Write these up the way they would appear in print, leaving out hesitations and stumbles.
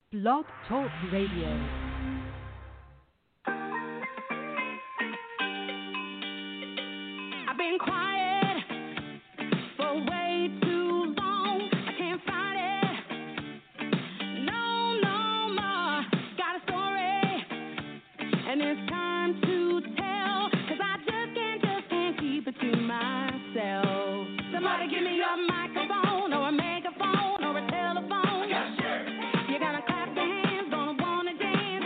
Blog Talk Radio. I've been quiet for way too long. I can't fight it. No more. Got a story, and it's time to tell. 'Cause I just can't keep it to myself. Somebody give me a microphone or a megaphone or a telephone. You're gonna clap your hands, gonna wanna dance.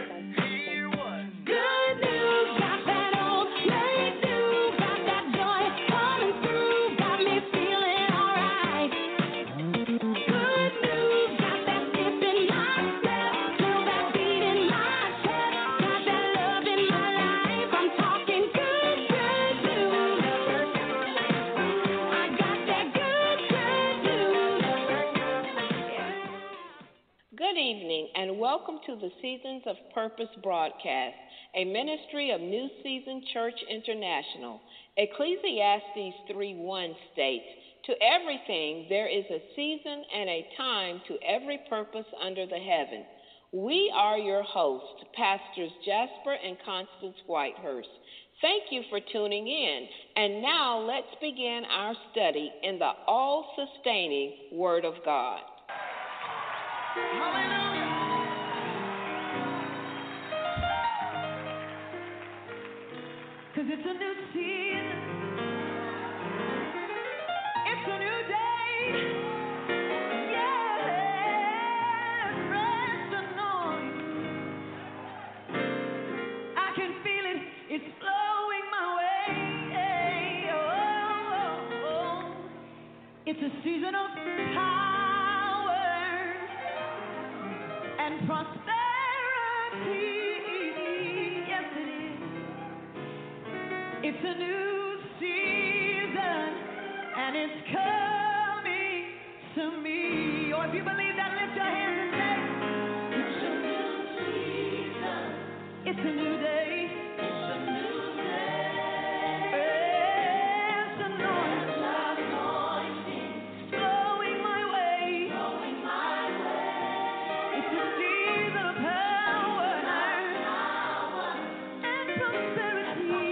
Good news, got that old great news, got that joy coming through, got me feeling alright. Good news, got that skip in my step, feel that beat in my chest, got that love in my life. I'm talking good news. I got that good news. Good evening and welcome to the Seasons of Purpose broadcast, a ministry of New Season Church International. Ecclesiastes 3:1 states, "To everything there is a season and a time to every purpose under the heaven." We are your hosts, Pastors Jasper and Constance Whitehurst. Thank you for tuning in. And now let's begin our study in the all-sustaining Word of God. Cause it's a new season, it's a new day, yeah, fresh anointing, I can feel it, it's flowing my way, it's a season of power and prosperity, yes it is. It's a new season, and it's coming to me. Or if you believe that, lift your hands and say, it's a new season. It's a new day. It's a new day. It's anointing. Flowing my way. Flowing my way. It's a season of power and prosperity.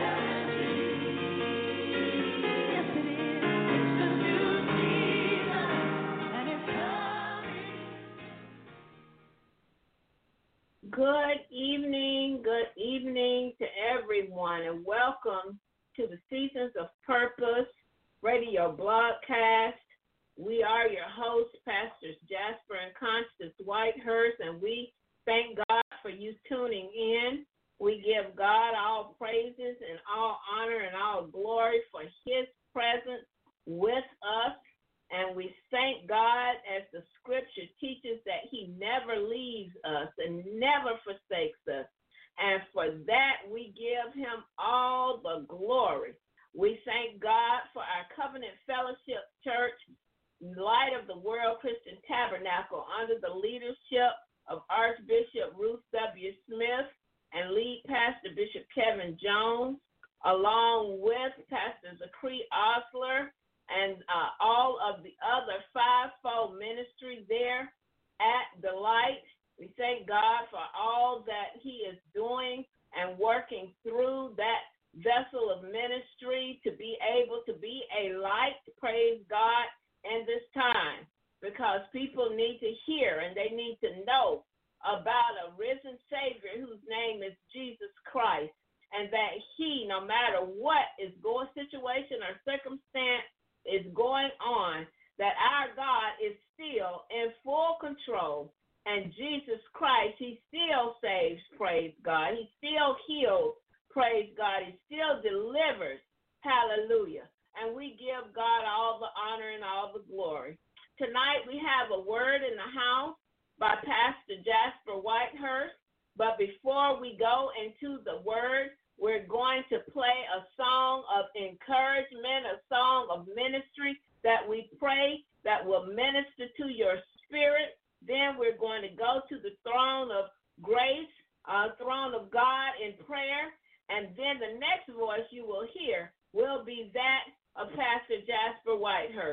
Good evening to everyone, and welcome to the Seasons of Purpose radio broadcast. We are your hosts, Pastors Jasper and Constance Whitehurst, and we thank God for you tuning in. We give God all praises and all honor and all glory for his presence with us. And we thank God, as the scripture teaches, that he never leaves us and never forsakes us. And for that, we give him all the glory. We thank God for our Covenant Fellowship Church, Light of the World Christian Tabernacle, under the leadership of Archbishop Ruth W. Smith and lead pastor Bishop Kevin Jones, along with Pastor Zachary Osler, and all of the other fivefold ministry there at the Light. We thank God for all that he is doing and working through that vessel of ministry to be able to be a light, praise God, in this time, because people need to hear and they need to know about a risen Savior whose name is Jesus Christ, and that he, no matter what is going, situation or circumstance is going on, that our God is still in full control, and Jesus Christ, he still saves, praise God. He still heals, praise God. He still delivers, hallelujah. And we give God all the honor and all the glory. Tonight we have a word in the house by Pastor Jasper Whitehurst, but before we go into the word, we're going to play a song of encouragement, a song of ministry that we pray that will minister to your spirit. Then we're going to go to the throne of grace, throne of God in prayer. And then the next voice you will hear will be that of Pastor Jasper Whitehurst.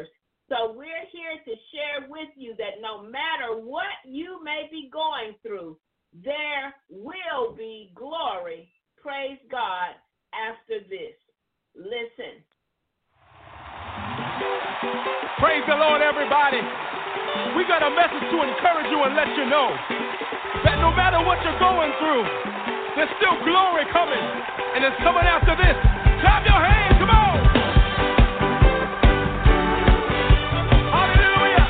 So we're here to share with you that no matter what you may be going through, there will be glory, praise God, after this. Listen. Praise the Lord, everybody. We got a message to encourage you and let you know that no matter what you're going through, there's still glory coming, and it's coming after this. Clap your hands, come on. Hallelujah.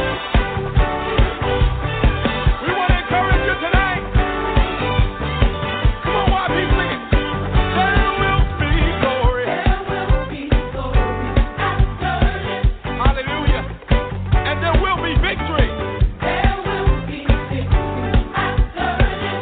We want to encourage you tonight. Come on, YP, sing it. There will be glory. There will be glory after this. Hallelujah. And there will be victory. There will be victory after this.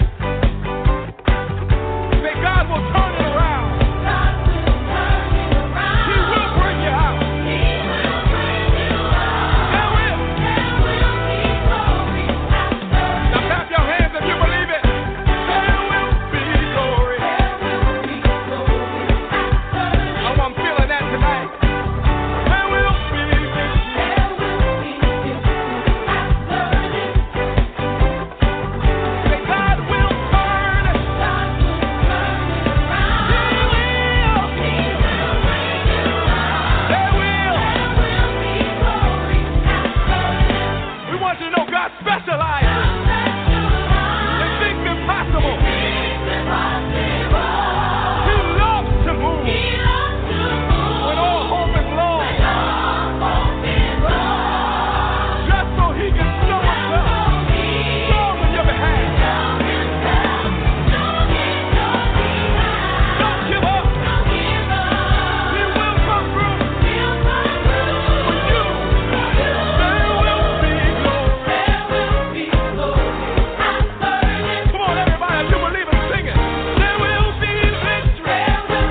Say God will turn it around. God will turn it around. He will bring you out. He will bring you out. There will. There will be glory after Now this. clap your hands if you believe it. There will be glory. There will be glory after this. Oh, I'm feeling that tonight. There will be victory. There will be victory after this. Say God will turn. God will turn it around. He will. He will bring you out. There will. There will be glory after this. We want you to know God specializes in things impossible. He loves to move when all hope is lost, just so He can show Himself strong on your behalf. Don't give up. He will come through for you. There will be glory. Come on, everybody, if you believe it, sing it. There will be victory.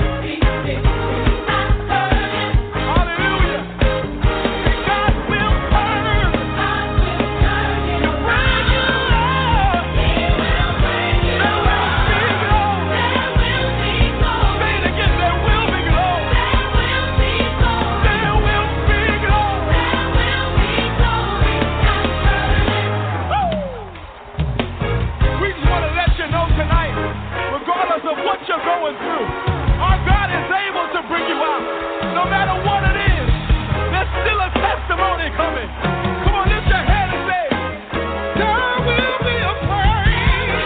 Hallelujah. God will turn. He'll bring you out. There will be glory. Say it again. There will be glory. There will be glory. We just want to let you know tonight, regardless of what you're going through, our God is able to bring you out. No matter what it is, there's still a testimony coming. Come on, lift your hand and say, there will be a praise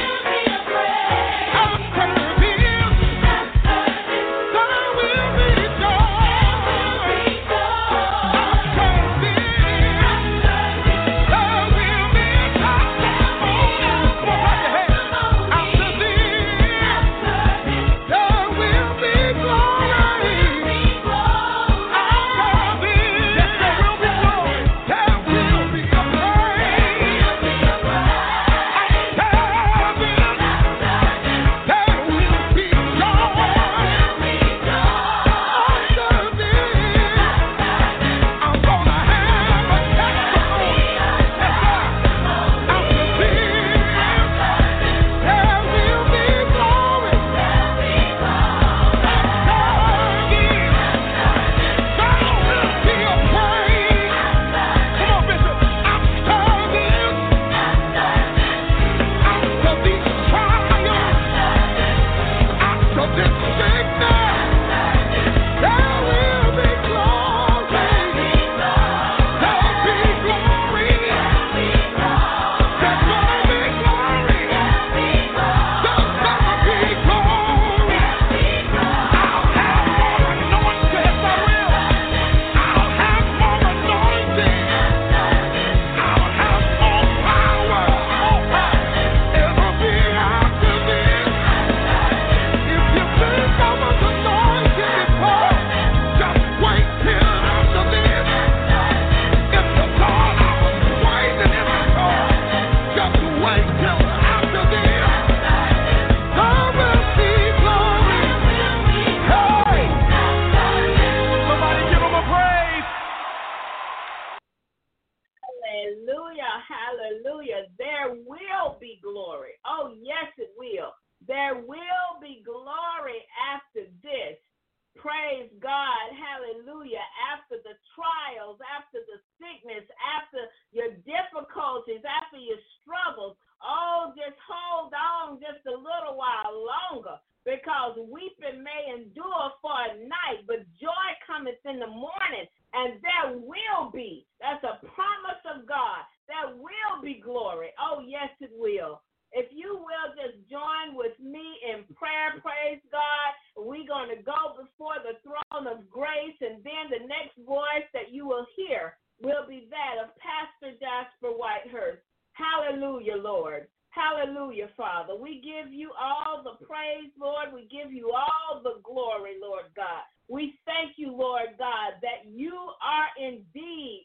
after this. There will be joy after this. There will be testimony. Come on, clap your hands. After this, there will be glory. After this, yes, there will be glory. There will be a praise. After this, there will be joy. After this, I'm gonna have a testimony. Yes, sir. After this, there will be glory. Hallelujah. There will be glory. Oh, yes, it will. There will be glory after this. Praise God. Hallelujah. After the trials, after the Oh, yes, it will. If you will just join with me in prayer, praise God, we're going to go before the throne of grace, and then the next voice that you will hear will be that of Pastor Jasper Whitehurst. Hallelujah, Lord. Hallelujah, Father. We give you all the praise, Lord. We give you all the glory, Lord God. We thank you, Lord God, that you are indeed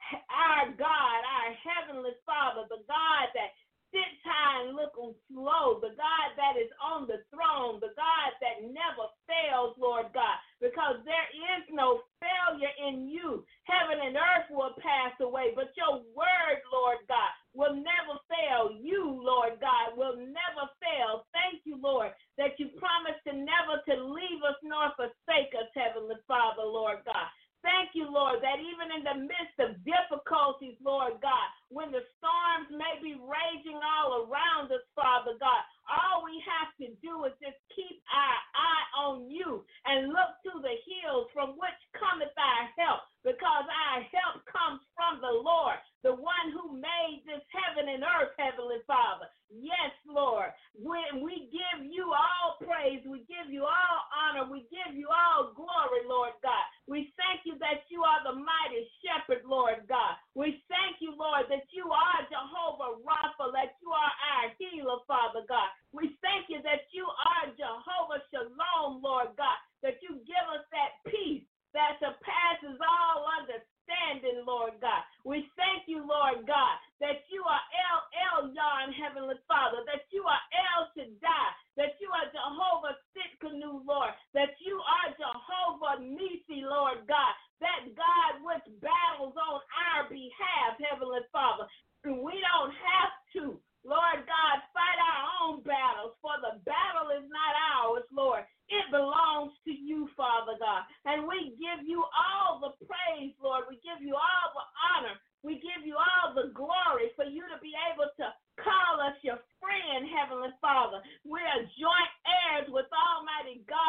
our God, our Heavenly Father, the God that sits high and looks low, the God that is on the throne, the God that never fails, Lord God, because there is no failure in you. Heaven and earth will pass away, but your word, Lord God, will never fail. You, Lord God, will never fail. Thank you, Lord, that you promised to never to leave us nor forsake us, Heavenly Father, Lord God. Thank you, Lord, that even in the midst of difficulties, Lord God, when the storms may be raging all around us, Father God, all we have to do is just keep our eye on you and look to the hills from which cometh our help, because our help comes from the Lord, the one who made this heaven and earth, Heavenly Father. Yes, Lord, when we give you all praise, we give you all honor, we give you all glory, Lord God. We thank you that you are the mighty shepherd, Lord God. We thank you, Lord, that you are Jehovah Rapha, that you are our healer, Father God. We thank you that you are Jehovah Shalom, Lord God, that you give us that peace that surpasses all understanding, Lord God. We thank you, Lord God, that you are El Elyon, Heavenly Father, that you are El Shaddai, that you are Jehovah Tsidkenu, Lord, that you are Jehovah Nisi, Lord God, that God which battles on our behalf, Heavenly Father. We don't have to, Lord God, fight our own battles, for the battle is not ours, Lord. It belongs to you, Father God. And we give you all the praise, Lord. We give you all the honor. We give you all the glory for you to be able to call us your friend, Heavenly Father. We are joint heirs with Almighty God,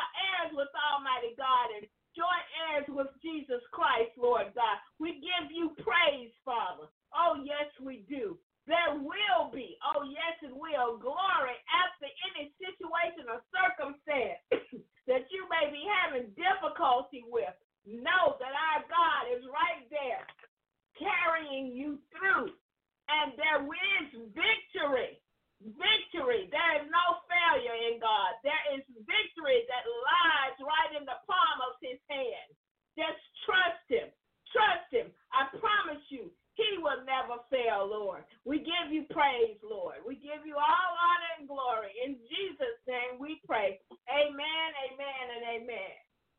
and joint heirs with Jesus Christ, Lord God. We give you praise, Father. Oh, yes, we do. There will be, oh yes it will, glory after any situation or circumstance that you may be having difficulty with. Know that our God is right there carrying you through, and there is victory. Victory. There is no failure in God. There is victory that lies right in the palm of his hand. Just trust him. Trust him. I promise you, he will never fail, Lord. We give you praise, Lord. We give you all honor and glory. In Jesus' name we pray. Amen, amen, and amen.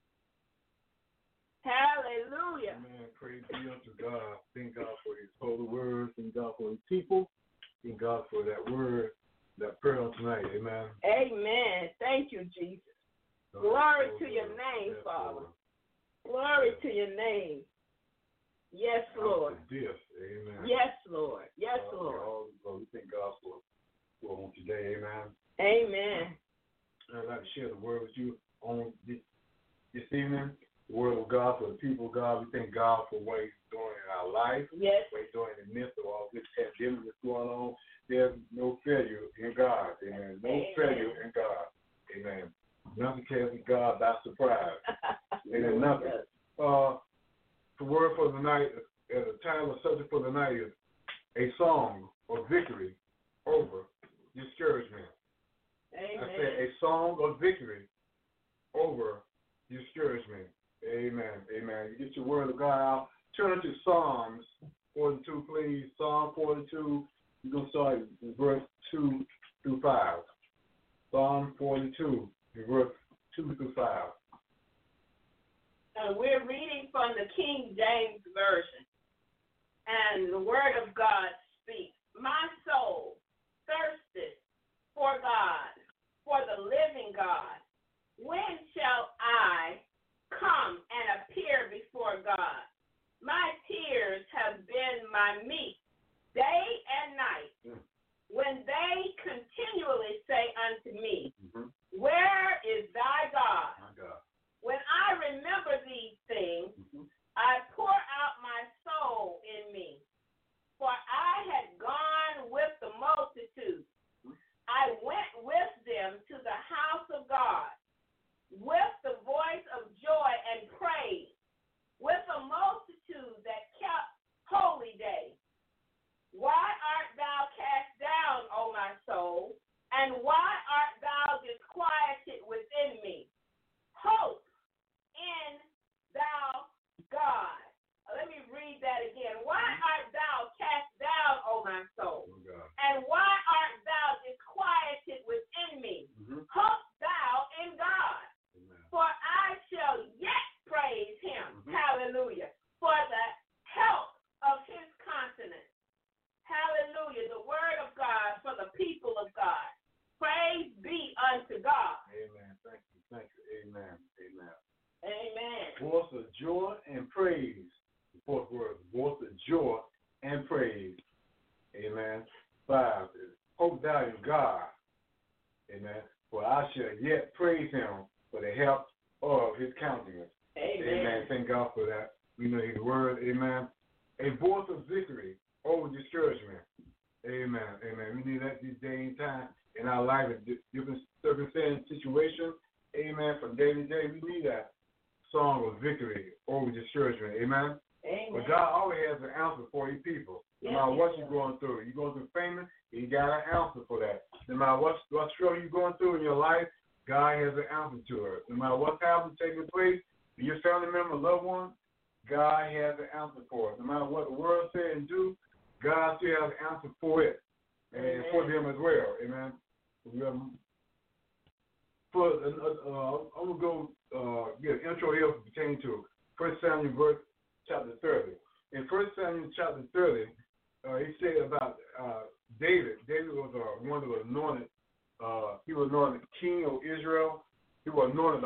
Hallelujah. Amen. Praise be unto God. Thank God for his holy word. Thank God for his people. Thank God for that word, that prayer on tonight. Amen. Amen. Thank you, Jesus. Glory to your name, Father. Glory to your name. Yes, Lord. Yes, amen. Yes, Lord. Yes, Lord. We thank God for today, amen. Amen. I'd like to share the word with you on this evening. The word of God for the people of God. We thank God for what he's doing in our life. Yes. What he's doing in the midst of all this pandemic that's going on. There's no failure in God, amen. No failure in God, amen. Nothing catches God by surprise. Amen. Nothing. The word for the night, the title or subject for the night is a song of victory over discouragement. Amen. I said a song of victory over discouragement. Amen. Amen. You get your word of God out. Turn to Psalms 42, please. Psalm 42. You're going to start in verse 2 through 5. Psalm 42, verse 2 through 5. We're reading from the King James Version, and the Word of God speaks. My soul thirsteth for God, for the living God. When shall I come and appear before God? My tears have been my meat day and night, when they continually say unto me, Where is thy God? My God. When I remember these things, I pour out my soul in me. For I had gone with the hope thou in God. Amen. For I shall yet praise him for the help of his countenance. Amen. Thank God for that. We know his word. Amen. A voice of victory over discouragement. Amen. Amen. We need that this day and time in our life, in different circumstances, situations. Amen. From day to day, we need that song of victory over discouragement. Amen. Amen. But God always has an answer for his people. No matter what you're going through. You're going through famine, you got an answer for that. No matter what struggle you're going through in your life, God has an answer to it. No matter what's happening, taking place, your family member, loved one, God has an answer for it. No matter what the world says and do, God still has an answer for it and for them as well. Amen. I'm going to go get an intro here pertaining to 1 Samuel chapter 30. In 1 Samuel chapter 30, he said about David. David was one that was anointed. He was anointed king of Israel. He was anointed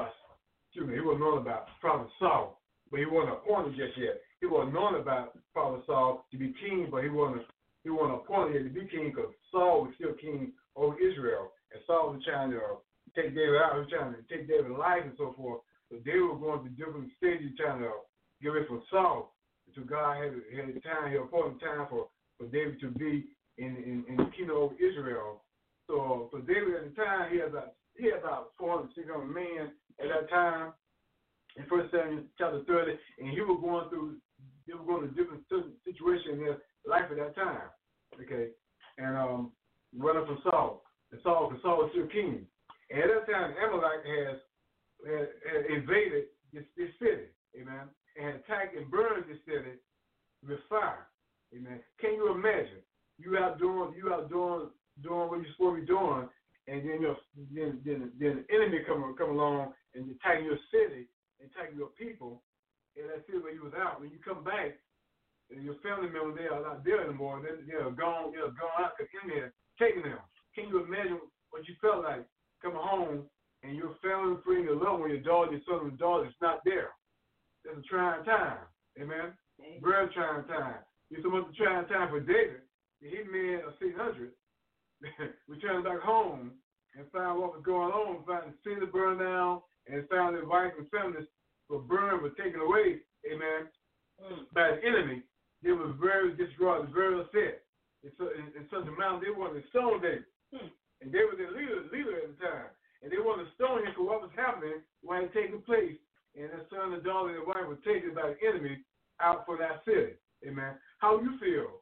by Prophet Saul, but he wasn't appointed just yet. He was anointed by Prophet Saul to be king, but he wasn't appointed yet to be king because Saul was still king over Israel, and Saul was trying to take David out. He was trying to take David's life and so forth. So they were going through different stages trying to get away from Saul. So God had a time, he appointed time for David to be in the kingdom of Israel. So David at the time, he had about 400, 600 men at that time in 1 Samuel chapter 30, and they were going through different situations in their life at that time. Okay, and running from Saul, because Saul was still king. And at that time, Amalek had invaded this city, amen, and attacked and burned this city with fire, amen. Can you imagine? You out doing what you're supposed to be doing, and then the enemy come along and attacking your city, attacking your people, and that city where you was out. When you come back, and your family members, they are not there anymore. They're gone out because the enemy has taken them. Can you imagine what you felt like coming home and your family, friend, your loved one, your daughter, your son, your daughter is not there? That's a trying time. Amen? Very trying time. It's so much a trying time for David. The hitman of 600 returned back home and found what was going on, found the city burned down, and found his wife and family were burned, were taken away, amen, by the enemy. They were very distraught, very upset. In such a manner, they wanted to stone David. And they were the leader at the time. And they wanted to stone him for what was happening, what had taken place. And their son and daughter and their wife were taken by the enemy out for that city. Amen. How you feel?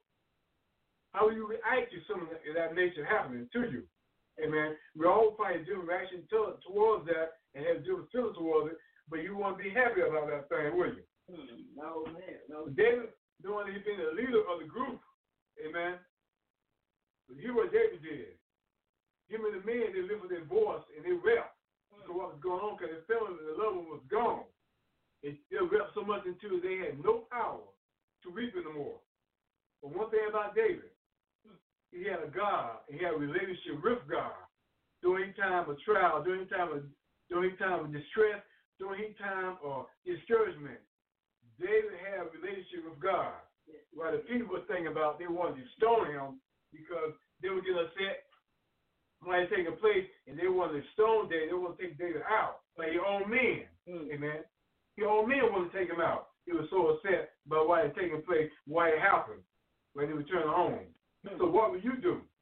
How will you react to something of that nature happening to you? Amen. We all find different reaction towards that and have different feelings towards it, but you want to be happy about that thing, will you? No, man. No. David, knowing he's been the leader of the group, amen. But here's what David did. Him and the men, they lifted their voice and they wept. So what was going on? Because they felt that the loved one was gone. They wept so much until they had no power to weep anymore. But one thing about David, he had a God, and he had a relationship with God. During time of trial, during time of distress, during time of discouragement, David had a relationship with God. While the people were thinking about they wanted to stone him because they were getting upset when it taking place, and they wanted to stone David. They wanted to take David out by your own men. Amen. Your own men wanted to take him out. He was so upset about why it taking place, why it happened when he returned home. So what will you do?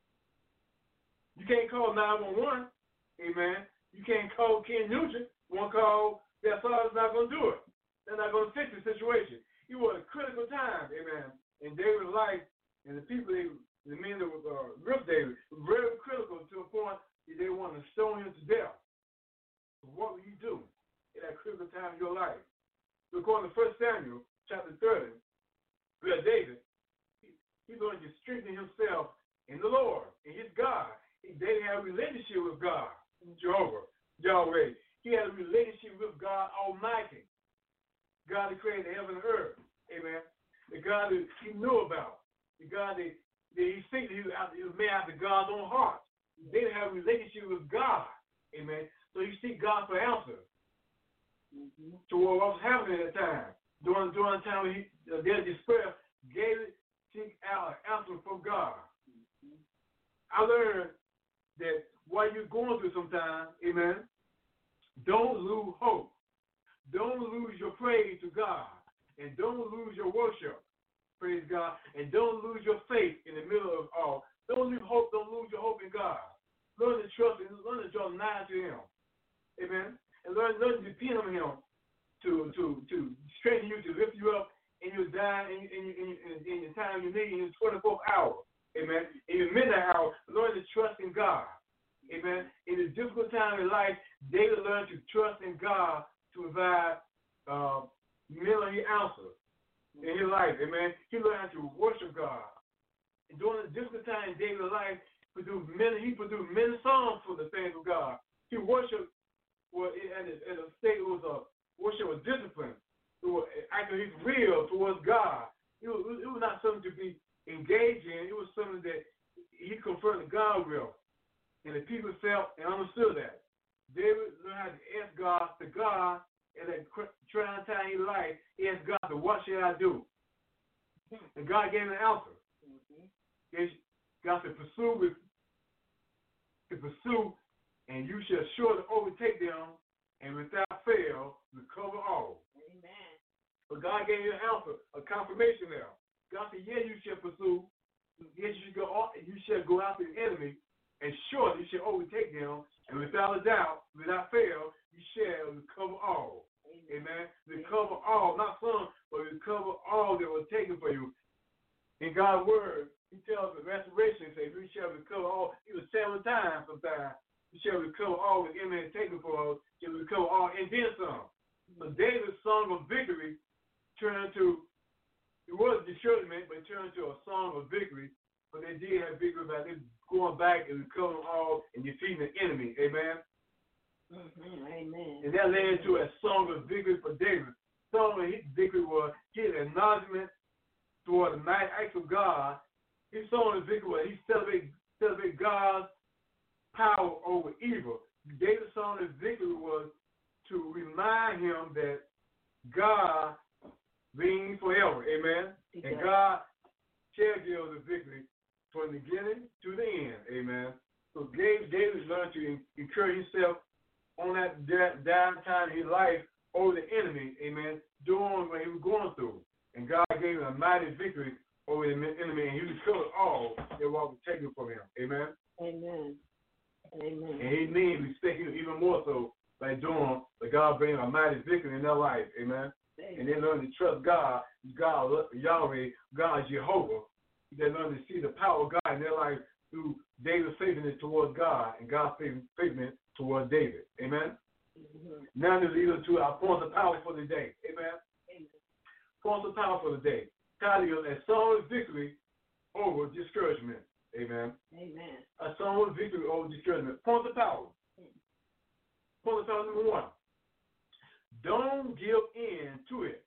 You can't call 911. Amen. You can't call Ken Nugent. One call, that's all. It's not going to do it. They're not going to fix the situation. It was a critical time. Amen. In David's life, and the people, the men that were with David, were very critical to a point that they wanted to stone him to death. So what will you do in that critical time of your life? According to 1 Samuel chapter 30, where David, he's going to strengthen himself in the Lord, in his God. David had a relationship with God, Jehovah, Yahweh. He had a relationship with God Almighty, God that created heaven and earth. Amen. The God that he knew about, the God that he thinks he was made after God's own heart. David had a relationship with God. Amen. So he seek God for answers. To what was happening at that time. During the time when they had despair, David seek out an answer from God. I learned that while you're going through sometimes, amen, don't lose hope. Don't lose your praise to God. And don't lose your worship, praise God. And don't lose your faith in the middle of all. Don't lose hope. Don't lose your hope in God. Learn to trust and learn to draw nigh to Him. Amen. And learn to depend on Him to strengthen you, to lift you up in your dying, in the time you need, in your 24th hour. Amen. In your midnight hour, learn to trust in God. Amen. In a difficult time in life, David learned to trust in God to provide military answer in his life. Amen. He learned how to worship God. And during the difficult time in David's life, he produced many songs for the things of God. He worshiped at a state it was a worship of discipline. It was actually real towards God. It was not something to be engaged in. It was something that he conferred to God with. And the people felt and understood that. David learned how to ask God at that trying time in life. He asked God, what should I do? And God gave him an answer. God said, pursue, and you shall surely overtake them, and without fail, recover all. Amen. But God gave you an answer, a confirmation there. God said, yeah, you shall pursue. Yes, you shall go after the enemy, and surely you shall overtake them, and without a doubt, without fail, you shall recover all. Amen. Recover all, not some, but recover all that was taken for you. In God's word, He tells us restoration, says we shall recover all. He was 7 times sometimes. We shall recover all the enemy taken for us. Shall recover all and then some. So David's song of victory turned to, it was discouragement, but it turned to a song of victory. But they did have victory by them going back and recovering all and defeating the enemy. Amen. Amen. And that led to a song of victory for David. Song of victory was his acknowledgement toward the mighty acts of God. His song of victory was he celebrate God's power over evil. David's song of victory was to remind him that God reigns forever. Amen. And God shall give the victory from the beginning to the end. Amen. So David learned to encourage himself on that down time in his life over the enemy. Amen. During what he was going through. And God gave him a mighty victory over the enemy, and he recovered all that was taken from him. Amen. Amen. Amen. And he needs respect even more so by doing the God bring a mighty victory in their life. Amen. And they learn to trust God, Yahweh, God Jehovah. They learn to see the power of God in their life through David's faithfulness towards God and God's faithfulness towards David. Amen. Now this leads us to our points of power for the day. Amen. Points of power for the day. Title is A Song of Victory Over Discouragement. Amen. Amen. A song of victory over discouragement. Points of power. Point of power number 1. Don't give in to it.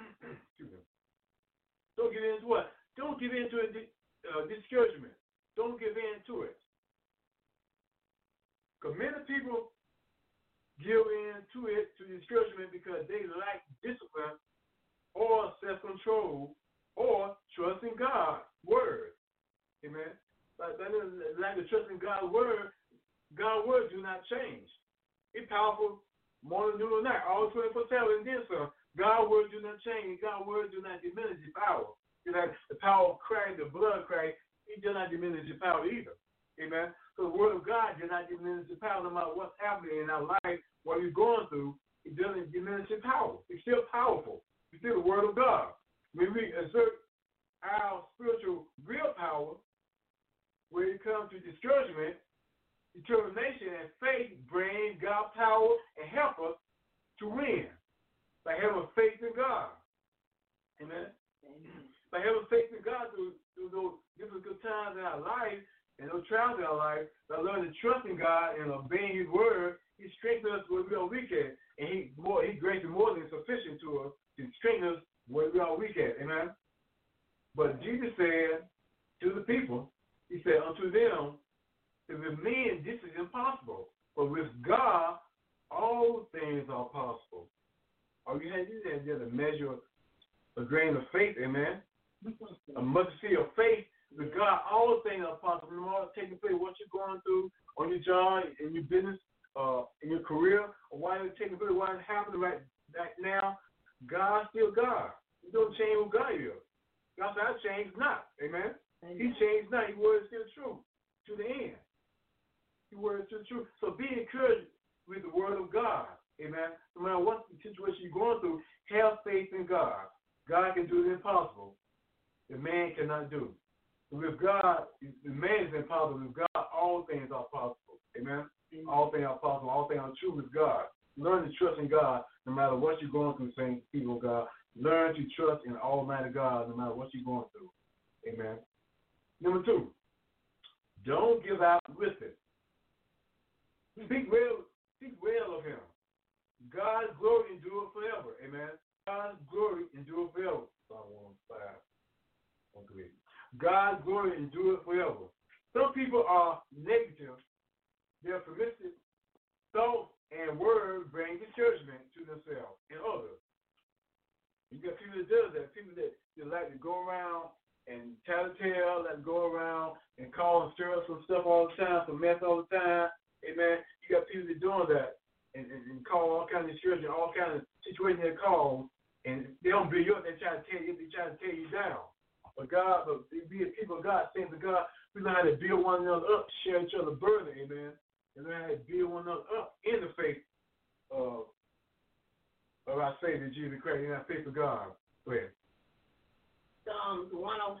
Don't give in to what? Don't give in to discouragement. Don't give in to it. Because many people give in to it, to discouragement, because they lack discipline or self-control or trust in God's word. Amen. But that is lack of trust in God's word. God's word do not change. It's powerful morning, noon, or night, all 24/7 and then some. God's word do not change. God's word do not diminish the power. You know, the power of Christ, the blood of Christ, it does not diminish the power either. Amen. So the word of God does not diminish the power no matter what's happening in our life, what we're going through. It doesn't diminish the power. It's still powerful. It's still the word of God. When we exert our spiritual real power, when it comes to discouragement, determination, and faith bring God power and help us to win by having faith in God. Amen. By having faith in God through those difficult times in our life and those trials in our life, by learning to trust in God and obeying His word, He strengthens us where we are weak at, and He grace is more than sufficient to us to strengthen us where we are weak at. Amen. But Jesus said to the people, He said unto them, if with men this is impossible, but with God all things are possible. All you have to do is just a measure, a grain of faith, amen. A mustard seed of faith With God, all things are possible. No matter taking place, what you're going through on your job, in your business, in your career, or why it's taking place, why it's happening right now, God's still God. He don't change who God is. God said, I change not. Amen? He changed not. His word is still true to the end. His word is still true. So be encouraged with the word of God. Amen? No matter what situation you're going through, have faith in God. God can do the impossible. The man cannot do. With God, the man is impossible. With God, all things are possible. Amen? All things are possible. All things are true with God. Learn to trust in God no matter what you're going through, saints, people of God. Learn to trust in Almighty God no matter what you're going through. Amen. Number 2, don't give out with it. Speak well of him. God's glory endure forever. Amen. God's glory endure forever. Psalm 105. God's glory endure forever. Some people are negative. Their permissive thoughts and words bring discouragement to themselves and others. You got people that do that. People that like to go around and tattletale, like go around and call and stir up some stuff all the time, some mess all the time. Amen. You got people that doing that and call all kinds of discouragement, all kinds of situations they call, and they don't build you up. They try to tear you down. But be a people of God, saints of God, we know how to build one another up, share each other's burden. Amen. And learn how to build one another up in the faith of our Savior Jesus Christ, in our faith of God. Go ahead. Psalms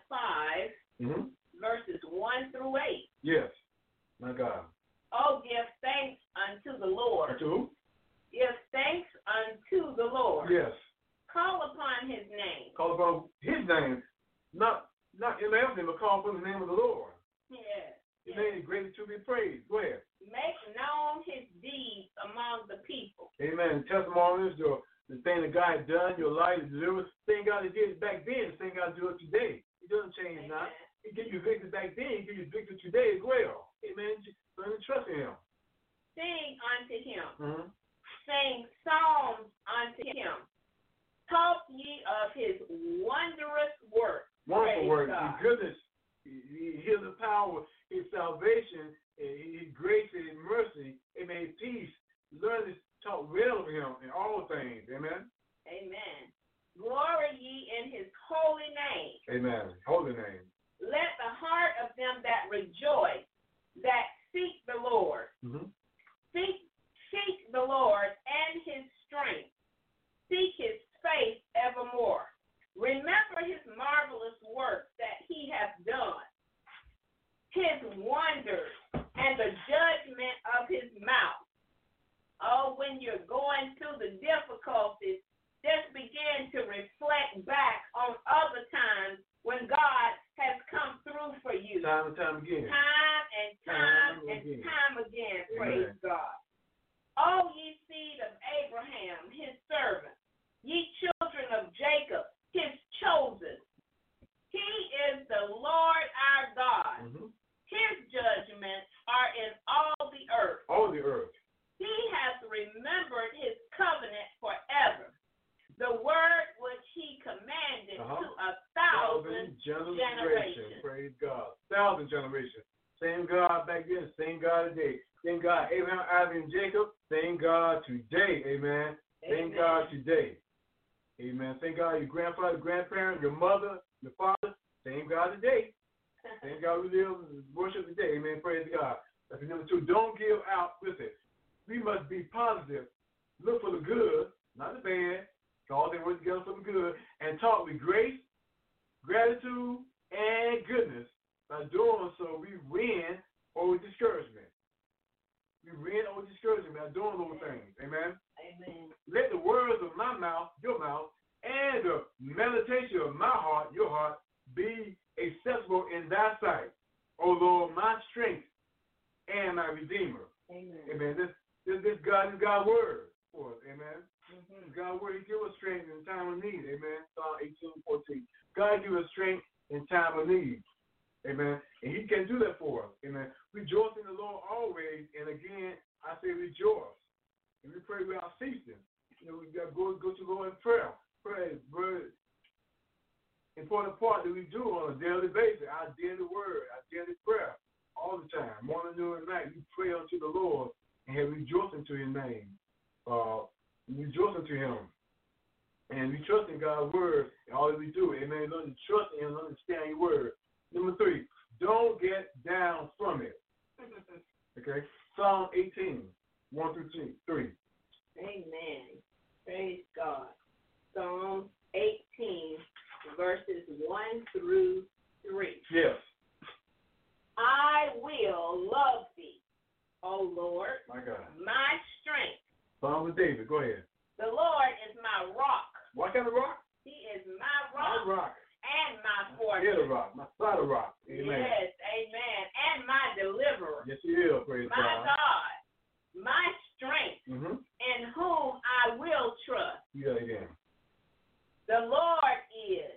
105, verses 1 through 8. Yes, my God. Oh, give thanks unto the Lord. Unto who? Give thanks unto the Lord. Yes. Call upon his name. Call upon his name, not your name, but call upon the name of the Lord. Yes. His name is greatly to be praised. Go ahead. Make known his deeds among the people. Amen. Testimonies, the thing that God has done, your life, the deliverance, the thing God did back then, the thing God does today. He doesn't change now. He gave you victory back then, he gives you victory today as well. Amen. Learn to trust in him. Sing unto him. Sing psalms unto him. Talk ye of his wondrous work. Wonderful work. His goodness, his power, his salvation, his grace and his mercy. Amen. His peace. Learn to talk well of him in all things. Amen. Amen. Glory ye in his holy name. Amen. Holy name. Let the heart of them that rejoice, that seek the Lord. Seek the Lord and his strength. Seek his face evermore. Remember his marvelous works that he hath done, his wonders, and the judgment of his mouth. Oh, when you're going through the difficulties, just begin to reflect back on other times when God has come through for you. Time and time again. Time again. Praise God. O ye seed of Abraham, his servant, ye children of Jacob, his chosen. He is the Lord our God. His judgments are in all the earth. All the earth. He has remembered his covenant forever, the word which he commanded to 1,000 generations. Praise God. 1,000 generations. Same God back then, same God today. Same God, Abraham, Isaac, and Jacob. Same God today. Amen. Same God today. Amen. Thank God, your grandfather, grandparents, your mother, your father. Same God today. Same God we live and worship today. Amen. Praise God. That's number 2. Don't give out with it. We must be positive. Look for the good, not the bad. All things work together for the good. And talk with grace, gratitude, and goodness. By doing so, we win over discouragement. We win over discouragement by doing those things. Amen. Amen. Let the words of my mouth, your mouth, and the meditation of my heart, your heart, be acceptable in thy sight, O Lord, my strength and my Redeemer. Amen. Amen. This God's word for us. Amen. God's word, he gives us strength in time of need. Amen. Psalm 18:14. God gives us strength in time of need. Amen. And he can do that for us. Amen. Rejoice in the Lord always. And again, I say rejoice. And we pray without ceasing. You know, we got to go to the Lord in prayer. Pray, important part that we do on a daily basis, our daily word, our daily prayer, all the time, morning, noon, and night. We pray unto the Lord and have rejoicing to His name, rejoicing to Him, and we trust in God's word and all that we do. Amen. Learn to trust in Him, understand His word. Number 3, don't get down from it. Okay. Psalm 18, 1 through 3. Amen. Praise God. Psalm 18, verses 1 through 3. Yes. I will love thee, O Lord, My God. my strength. Psalm of David. Go ahead. The Lord is my rock. What kind of rock? He is my rock, My rock. and my My fortress. head of rock. My side of rock. Amen. Yes, amen. And my deliverer. Yes, He is. Praise My God. God, my strength, Mm-hmm. in whom I will trust. You got it again. The Lord is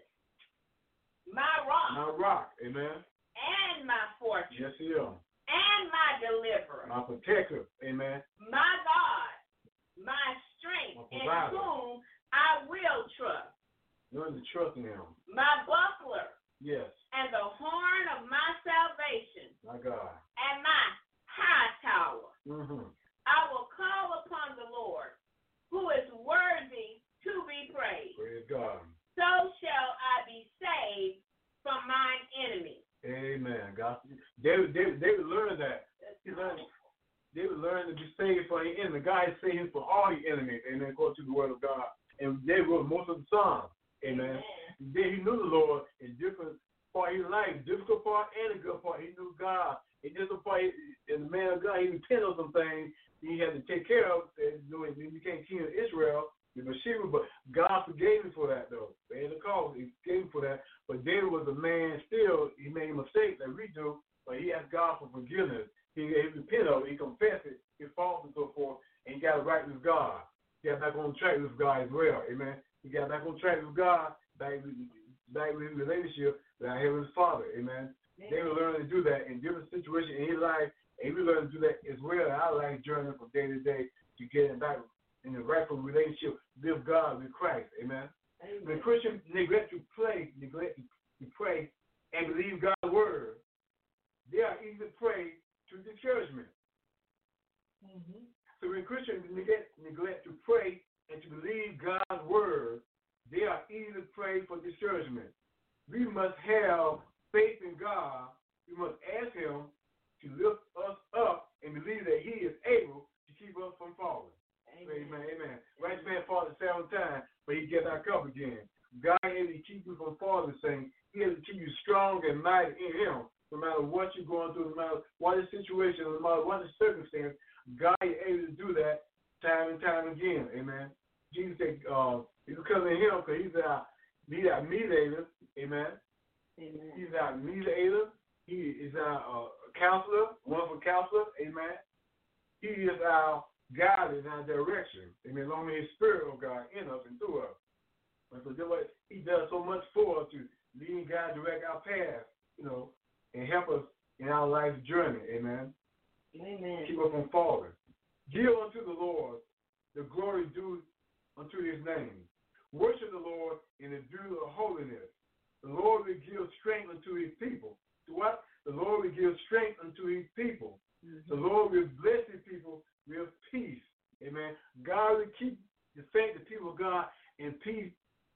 my rock My rock. Amen. and my fortress Yes, He is. and my deliverer. My protector. Amen. My God, my strength, My in provider. whom I will trust. Learn to trust in Him. My buckler Yes. and the horn of my salvation My God. and my high tower. Mm-hmm. I will call upon the Lord, who is worthy to be praised. Praise God. So shall I be saved from mine enemies. Amen. God. David learned that. David learned to be saved for his enemy. God is saving for all his enemies. Amen. According to the word of God. And David wrote most of the Psalms. Amen. Then he knew the Lord in different part of his life, difficult part and a good part. He knew God. In different part, and the man of God, he repented of some things he had to take care of. And he became king of Israel, the Bathsheba, but God forgave him for that, though. They had a cause. He forgave him for that. But David was a man still. He made mistakes like we do, but he asked God for forgiveness. He repented of it. He confessed it, his faults and so forth, and he got right with God. He got back on track with God as well. Amen. He got back on track with God, back with his relationship with our Heavenly Father. Amen. They will learn to do that in different situations in his life, and we learn to do that as well in our life journey from day to day to get back in the rightful relationship with God, with Christ. Amen. When Christians neglect to pray and believe God's word, they are easy to pray to discouragement. Mm-hmm. So when Christians neglect to pray and to believe God's word, they are easy to pray for discouragement. We must have faith in God. We must ask Him to lift us up and believe that He is able to keep us from falling. Amen. Amen. Right man falls 7 times, but He gets back up again. God is able to keep you from falling, saying He is able to keep you strong and mighty in Him. No matter what you're going through, no matter what the situation, no matter what the circumstance, God is able to do that time and time again. Amen. Jesus said, you come to Him because He's our mediator. Amen. Amen. He's our mediator. He is our counselor, wonderful counselor. Amen. He is our guide and our direction. Amen. Along with His Spirit of God in us and through us. And so He does so much for us to lead and guide, direct our path, and help us in our life's journey. Amen. Amen. Keep us from falling. Give unto the Lord the glory due unto His name. Worship the Lord in the due of holiness. The Lord will give strength unto His people. To what? The Lord will give strength unto His people. Mm-hmm. The Lord will bless His people with peace. Amen. God will keep the people of God in peace,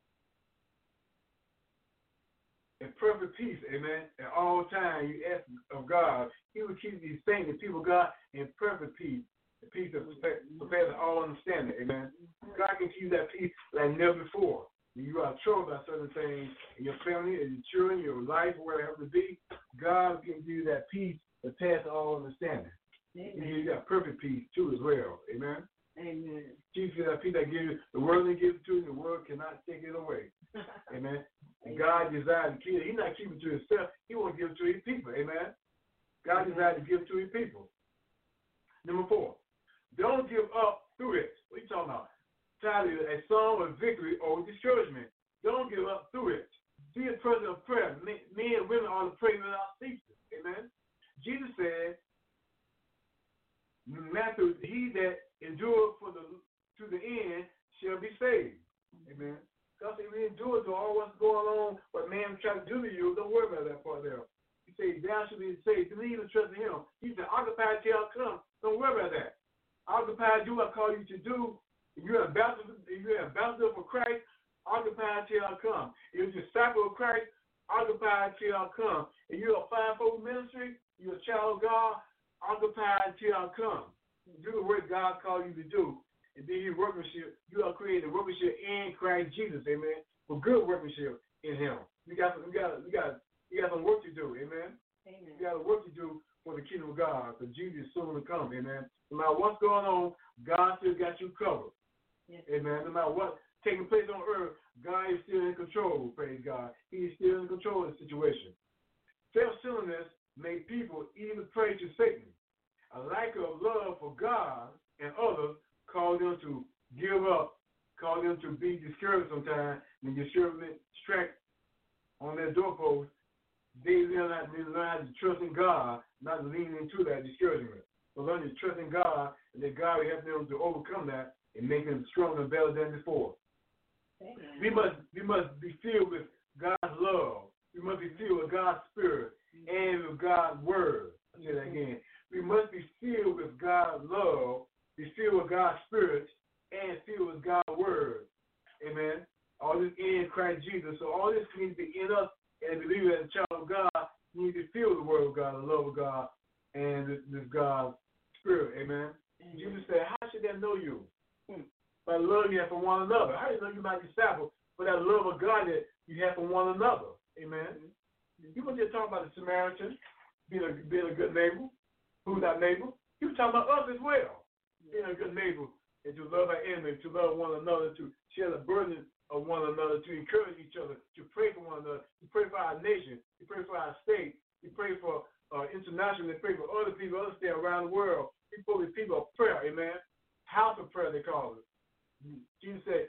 in perfect peace. Amen. At all times, you ask of God, He will keep these saints, the people of God, in perfect peace. The peace that surpasses all understanding. Amen. God can keep that peace like never before. When you are troubled by certain things in your family, in your children, your life, wherever it may be, God can give you that peace that passes all understanding. He gives you that perfect peace too as well. Amen. Amen. Jesus is that peace that gives you, the world will give it to you, the world cannot take it away. Amen. And God desires to keep it. He's not keeping it to Himself. He wants to give it to His people. Amen. God desires to give it to His people. Number 4, don't give up through it. What are you talking about? Title a song of victory or discouragement. Don't give up through it. Be a person of prayer. Men and women are to pray without ceasing. Amen. Jesus said, Matthew, he that endures to the end shall be saved. Amen. God said, we endure to all what's going on, what man trying to do to you. Don't worry about that part there. He said, thou should be saved. Believe and trust in him. He said, occupy till I come. Don't worry about that. Occupy, do what I call you to do. If you're an ambassador for Christ, occupy till I come. If you're a disciple of Christ, occupy till I come. If you're a fivefold ministry, you're a child of God, occupy till I come. Do the work God called you to do. And then your workmanship, you are created workmanship in Christ Jesus, amen. For good workmanship in him. You got some work to do, amen. Amen. You got work to do for the kingdom of God, because Jesus is soon to come, amen. No matter what's going on, God still got you covered. Yes. Amen. No matter what's taking place on earth, God is still in control, praise God. He is still in control of the situation. Self-centeredness made people even pray to Satan. A lack of love for God and others called them to give up, called them to be discouraged sometimes, and discouragement struck on their doorpost. They learn how to trust in God, not lean into that discouragement. But learn to trust in God, and that God will help them to overcome that and make them stronger and better than before. Amen. We must be filled with God's love. We must be filled with God's Spirit and with God's Word. I'll say that again. We must be filled with God's love, be filled with God's Spirit, and filled with God's Word. Amen. All this in Christ Jesus. So all this needs to be in us, and believe as a child of God, you need to feel the Word of God, the love of God, and this God's Spirit. Amen. Jesus said, how should they know you? By the love you have for one another. How do you know you my disciple? For that love of God that you have for one another. Amen. You weren't just talking about the Samaritan being a good neighbor. Who's our neighbor? He was talking about us as well. Being a good neighbor and to love our enemy, to love one another, to share the burden of one another, to encourage each other, to pray for one another, to pray for our nation, to pray for our state, to pray for international, to pray for other people, other states around the world. People of prayer, amen. House of prayer, they call it. Jesus said,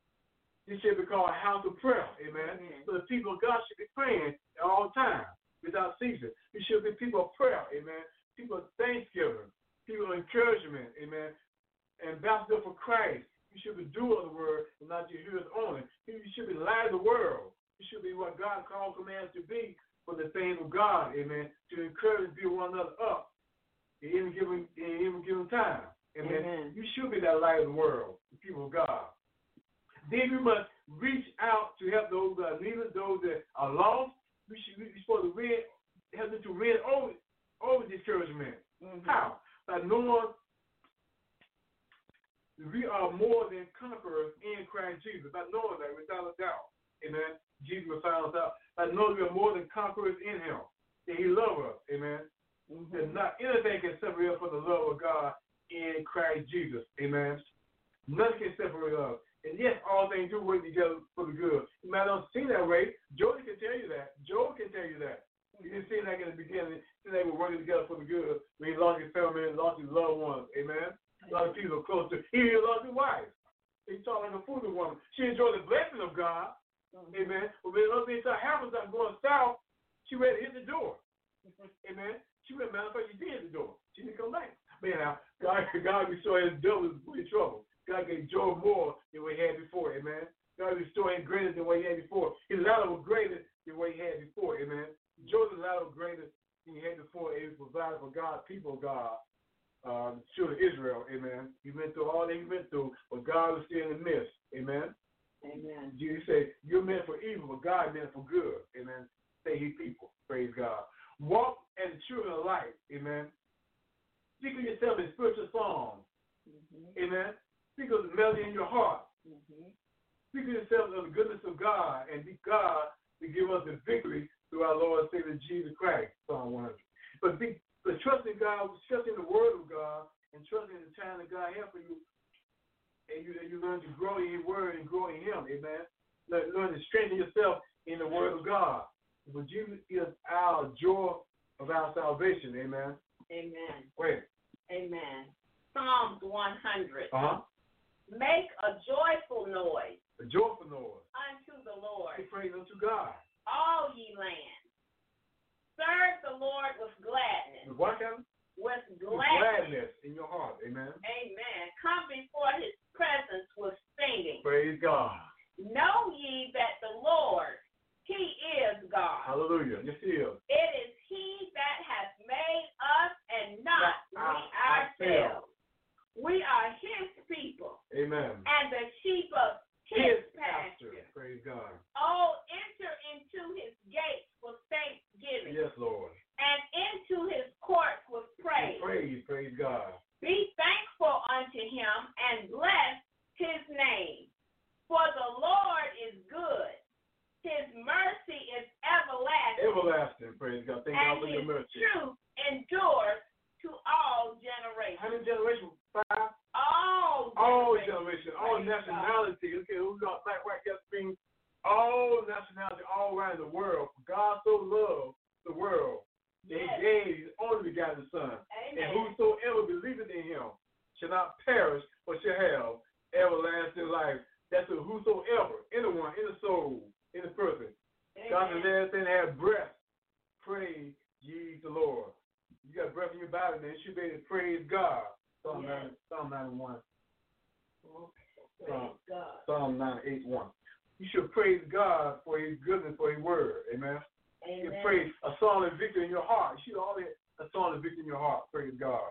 this should be called a house of prayer, amen. So the people of God should be praying at all times without ceasing. We should be people of prayer, amen. People of thanksgiving, people of encouragement, amen. Ambassador for Christ. You should be doer of the word and not your hearers only. You should be light of the world. You should be what God called commands to be for the things of God, amen. To encourage and build one another up in any given time. Amen. You should be that light of the world, the people of God. Then we must reach out to help those that are needed, those that are lost. We're supposed to help them to win over discouragement. How? By knowing we are more than conquerors in Christ Jesus. By knowing that without a doubt. Amen. Jesus will find us out. By knowing we are more than conquerors in him. That he loves us. Amen. That not anything can separate us from the love of God in Christ Jesus. Amen. Nothing can separate us. And yes, all things do work together for the good. You might not see that way. Job can tell you that. Job can tell you that. He didn't see that in the beginning. They were working together for the good. When he lost his family and lost his loved ones. Amen. A lot of people are close to. He even lost his wife. He talked like a foolish woman. She enjoyed the blessing of God. Amen. But when other things happens, I'm going south, she ready to hit the door. Amen. She went, matter of fact, she did hit the door. She didn't come back. Man, God restored his double in trouble. God gave Job more than what he had before, amen. God restored him greater than what he had before. His ladder was greater than what he had before, amen. Job's ladder was greater than he had before. It was provided for God, people of God, the children of Israel, amen. He went through all that he went through, but God was still in the midst, amen. Amen. Jesus said, you're meant for evil, but God meant for good, amen. Say he people, praise God. Walk as children of light, amen. Speak of yourself in spiritual songs, amen. Speak of the melody in your heart. Speak of yourself of the goodness of God and be God to give us the victory through our Lord and Savior Jesus Christ, Psalm 100. But trusting God, trusting the word of God, and trusting the time that God has for you, and you learn to grow in your word and grow in him, amen. Learn to strengthen yourself in the word of God. For Jesus is our joy of our salvation, amen. Amen. Wait. Amen. Psalms 100. Make a joyful noise. A joyful noise. Unto the Lord. Praise unto God. All ye lands. Serve the Lord with gladness. With what, Kevin? With gladness in your heart. Amen. Amen. Come before his presence with singing. Praise God. Know ye please. Praise God. Be thankful unto him and bless his name. For the Lord is good. His mercy is everlasting. Everlasting, praise God. Thank God for your mercy. And his truth endures to all generations. How many generations? 5? All generations. All nationality. Okay, who got black, white, yellow, green? All nationality, all around the world. God so loved the world that he gave his only begotten Son. Amen. And whosoever believeth in him shall not perish, but shall have everlasting life. That's a whosoever, anyone, in the soul, in the person. Amen. God has everything to have breath. Praise ye the Lord. You got breath in your body, man. You should be able to praise God. Psalm 91. Psalm 98:1. You should praise God for his goodness, for his word. Amen. Amen. You praise a song of victory in your heart. You should always have a song of victory in your heart. Praise God.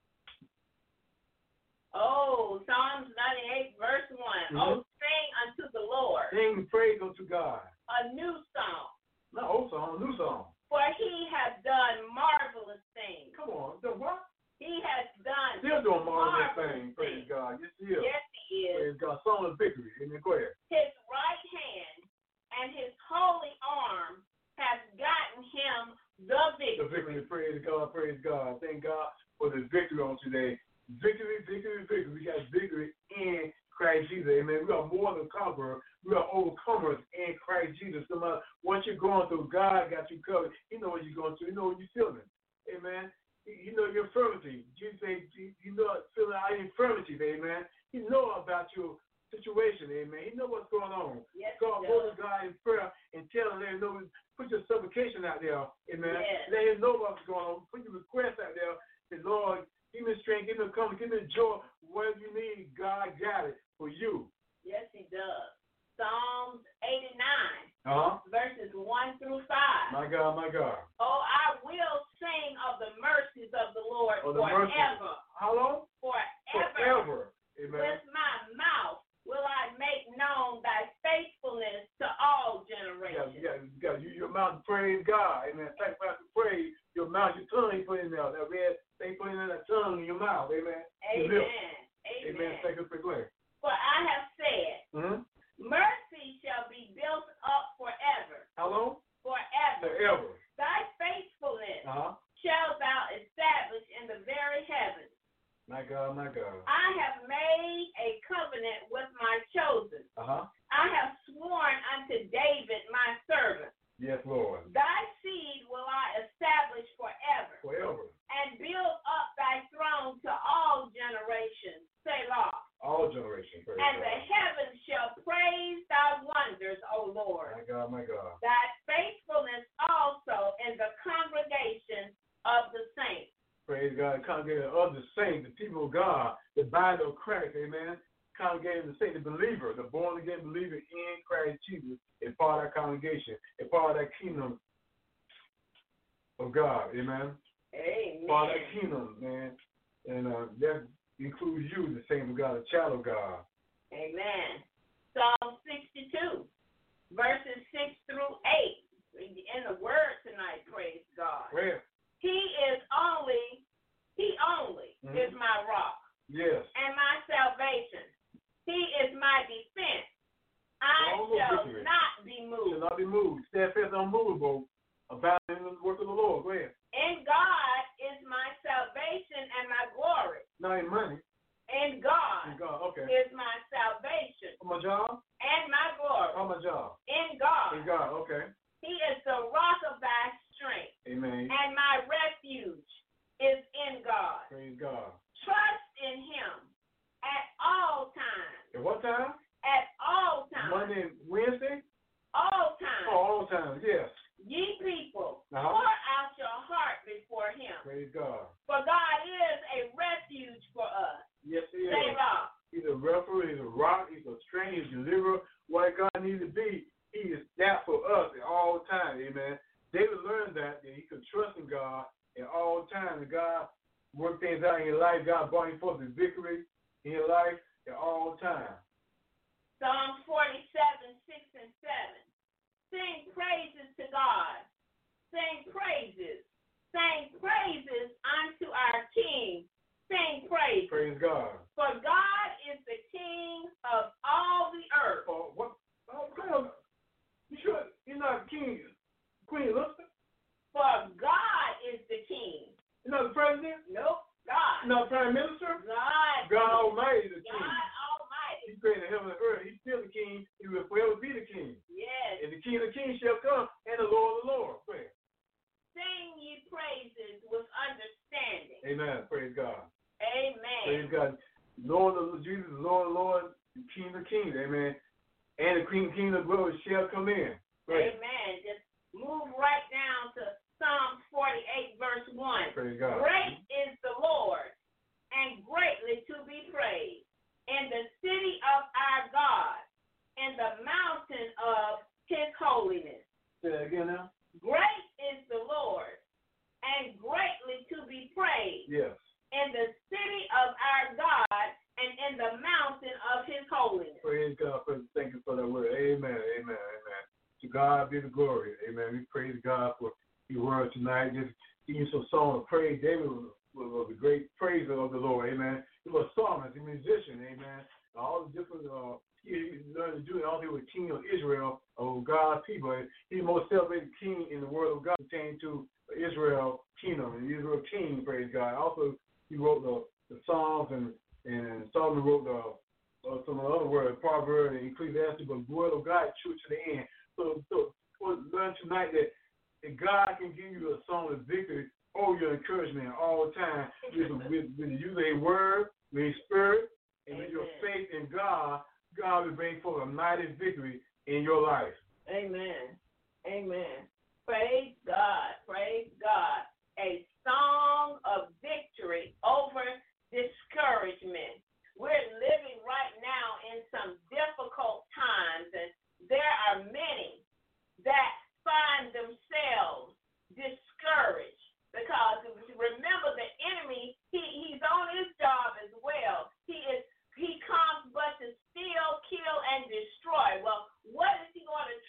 Oh, Psalms 98, verse 1. Mm-hmm. Oh, sing unto the Lord. Sing praise unto God. A new song. Not old song, a new song. For he has done marvelous things. Come on. The what? He has done Still doing marvelous things. Praise God. Yes, he is. Yes, he is. Praise God. Song of victory. Amen. Go ahead. His right hand and his holy arm have gotten him the victory. The victory. Praise God. Praise God. Thank God for the victory on today. Victory, victory, victory. We got victory in Christ Jesus. Amen. We are more than conquerors. We are overcomers in Christ Jesus. No matter what you're going through, God got you covered. He knows what you're going through. He knows what you're feeling. Amen. You know your infirmity. Jesus said, you know feeling our infirmity. Amen. He knows about your situation. Amen. He knows what's going on. Yes, go to God in prayer and tell him, let him know. Put your supplication out there. Amen. Yes. Let him know what's going on. Put your request out there. Say, Lord, give me strength, give me comfort, give me joy. Whatever you need, God got it for you. Yes, he does. Psalms 89, verses 1 through 5. My God, my God. Oh, I will sing of the mercies of the Lord forever. How long? Forever. Amen. With my mouth will I make known thy faithfulness to all generations. You got to use your mouth to praise God. Amen. Thank God to praise. Your mouth, your tongue, you put in there. That red, they put in that tongue in your mouth. Amen. Amen. Amen. Thank you for the For I have said, mercy shall be built up forever. How long? Forever. Thy faithfulness shall thou establish in the very heavens. My God, my God. I have made a covenant with my chosen. I have sworn unto David my servant. Yes, Lord. Thy seed will I establish forever. And build up thy throne to all generations. Selah. All generations. And the heavens shall praise thy wonders, O Lord. My God, my God. Thy faithfulness also in the congregation of the saints. Praise God. Congregation of the saints, the people of God, the body of Christ. Amen. Congregation of the saints, the believer, the born again believer in Christ Jesus, is part of that congregation, is part of that kingdom of God. Amen. Amen. Part of that kingdom, man. And that includes you, the saint of God, a child of God. Amen. Psalm 62, verses 6 through 8. In the word tonight, praise God. Where? He only is my rock. Yes. And my salvation. He is my defense. I shall not be moved. Shall not be moved. Steadfast, unmovable, abounding in the work of the Lord. Go ahead. In God is my salvation and my glory. Not in money. In God, okay. is my salvation. On my job? And my glory. On my job. In God. In God, okay. He is the rock of thy strength. Amen. And my refuge is in God. Praise God. Trust in him at all times. At what time? At all times. Monday and Wednesday? All times. Oh, all times, yes. Ye people, pour out your heart before him. Praise God. For God is a refuge for us. Yes, he is. Selah. He's a refuge, he's a rock, he's a strength, he's a deliverer. What God needs to be, he is that for us at all times. Amen. David learned that he could trust in God at all times. And God worked things out in his life. God brought him forth his victory in his life at all times. Psalm 47, 6 and 7. Sing praises to God. Sing praises. Sing praises unto our King. Sing praise. Praise God. For God is the King of all the earth. What? You sure you're not king, Queen Elizabeth? For God is the King. You're not the president? Nope. God. You're not the prime minister? God Almighty is the King. God Almighty. He created heaven and earth. He's still the King. He will forever be the King. Yes. And the King of Kings shall come, and the Lord of the Lord. Praise. Sing ye praises with understanding. Amen. Praise God. Amen. Praise God. Lord of Jesus, Lord of Lord, King of Kings. Amen. And the King of glory shall come in. Praise. Amen. Just move right down to Psalms 48, verse 1. Praise God. Great is the Lord, and greatly to be praised, in the city of our God, in the mountain of his holiness. Say that again now. Great is the Lord, and greatly to be praised, Yes. in the city of our God, and in the mountain of his holiness. Praise God. Thank you for that word. Amen. Amen. Amen. To God be the glory. Amen. We praise God for your word tonight. Just giving some song of praise. David was a great praiser of the Lord. Amen. He was a psalmist, a musician. Amen. All the different he learned to do it. Also, he was king of Israel, of God's people. He's the most celebrated king in the world of God pertaining to Israel kingdom and Israel king. Praise God. Also, he wrote the Psalms and Solomon wrote some other words, Proverbs and Ecclesiastes, but the word of God true to the end. So we'll learn tonight that God can give you a song of victory or your encouragement all the time with the use of a word, with his spirit, and with your faith in God. God will bring forth a mighty victory in your life. Amen. Amen. Praise God. Praise God. A song of victory over discouragement. We're living right now in some difficult times, and there are many that find themselves discouraged because remember the enemy, he's on his job as well. He comes but to steal, kill, and destroy. Well, what is he going to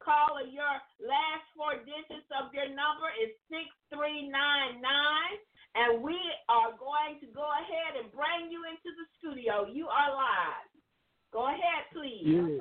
call of your last 4 digits of your number is 6399, and we are going to go ahead and bring you into the studio. You are live. Go ahead, please. Yeah.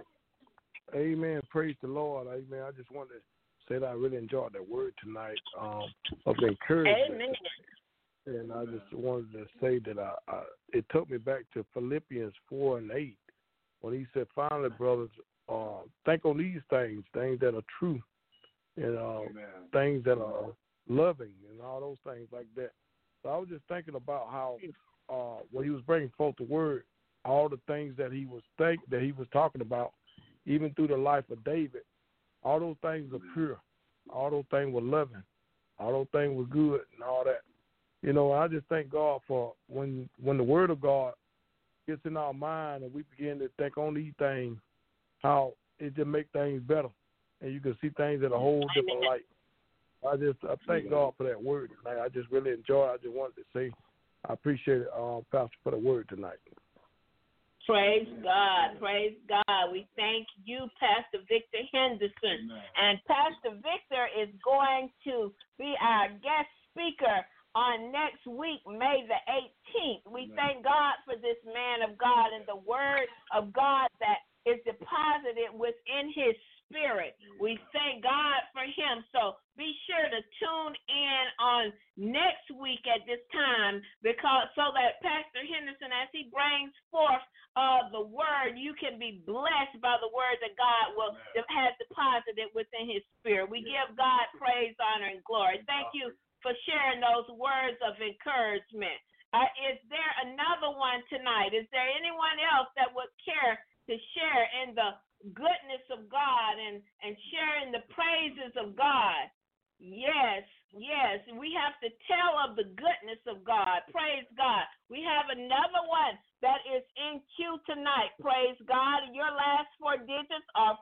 Amen. Praise the Lord. Amen. I just wanted to say that I really enjoyed that word tonight of encouragement. Amen. And I just wanted to say that it took me back to Philippians 4:8 when he said, finally, brothers, think on these things that are true and things that are loving and all those things like that. So I was just thinking about how when he was bringing forth the word, all the things that he was talking about, even through the life of David, all those things are pure. All those things were loving. All those things were good and all that. You know, I just thank God for when the word of God gets in our mind and we begin to think on these things, how it just makes things better. And you can see things in a whole different light. I thank God for that word tonight. I just really enjoy it. I just wanted to say I appreciate it, Pastor, for the word tonight. Praise God. Praise God. We thank you, Pastor Victor Henderson. Amen. And Pastor Victor is going to be our guest speaker on next week, May the 18th. We thank God for this man of God and the word of God that is deposited within his spirit. We thank God for him. So be sure to tune in on next week at this time, so that Pastor Henderson, as he brings forth the word, you can be blessed by the word that God has deposited within his spirit. We give God praise, honor, and glory. Thank you for sharing those words of encouragement. Is there another one tonight? Is there anyone else that would care to share in the goodness of God and sharing the praises of God? Yes. We have to tell of the goodness of God. Praise God. We have another one that is in queue tonight. Praise God. Your last 4 digits are